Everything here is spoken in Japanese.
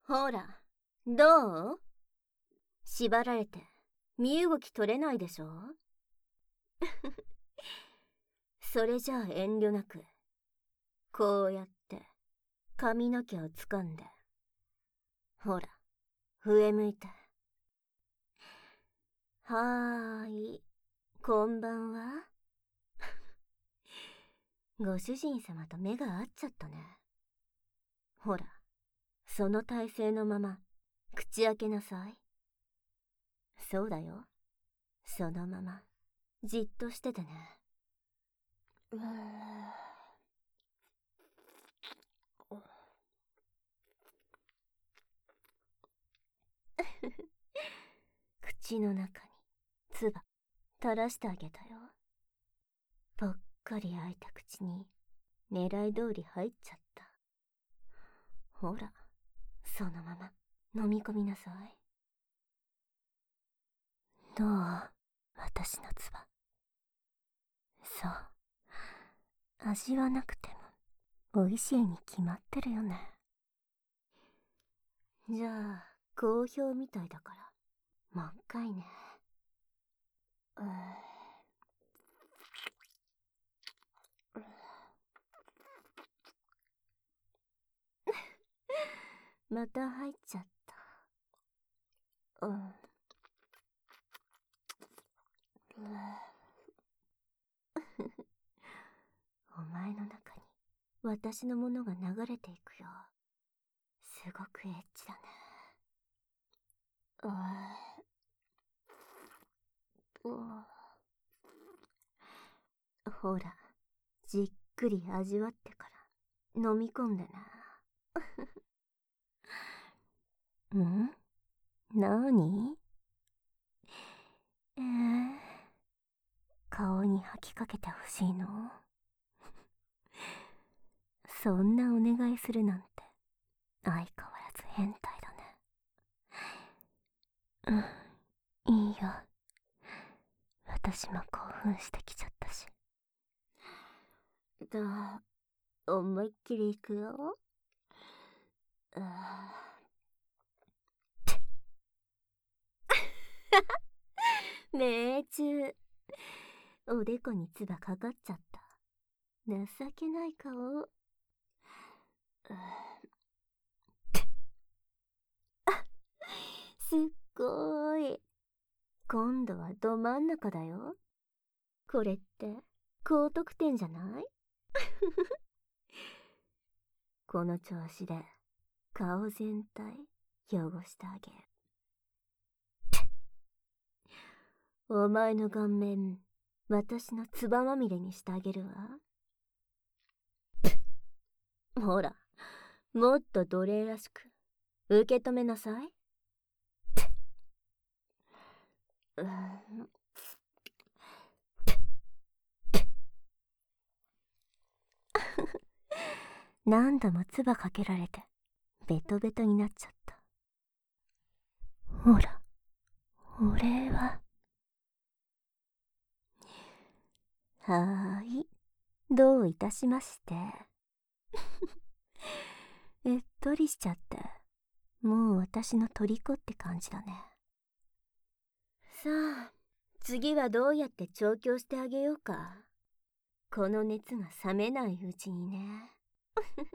ほら、どう？縛られて身動き取れないでしょ？それじゃあ遠慮なく、こうやって髪の毛を掴んで、ほら、上向いて。はーい、こんばんは。ご主人様と目が合っちゃったね。ほら、その体勢のまま口開けなさい。そうだよ、そのままじっとしててね。口の中に唾垂らしてあげたよ。ぽっかり開いた口に狙い通り入っちゃった。ほら、そのまま飲み込みなさい。どう？私の唾。そう、味はなくても美味しいに決まってるよね。じゃあ好評みたいだからもう一回ね。また入っちゃった。お前の中に私のものが流れていくよ。すごくエッチだね。ほら、じっくり味わってから飲み込んでな。ん？なに？顔に吐きかけてほしいの？そんなお願いするなんて相変わらず変態だね。いいよ。私も興奮してきちゃったし。思いっきりいくよ。命中。おでこに唾かかっちゃった。情けない顔。すっごーい。今度はど真ん中だよ。これって高得点じゃない？この調子で顔全体汚してあげる。お前の顔面私の唾まみれにしてあげるわ。ほら、もっと奴隷らしく受け止めなさい。何度も唾かけられてベトベトになっちゃった。ほら、俺は。はーい、どういたしまして。うっとりしちゃって、もう私の虜って感じだね。さあ、次はどうやって調教してあげようか。この熱が冷めないうちにね。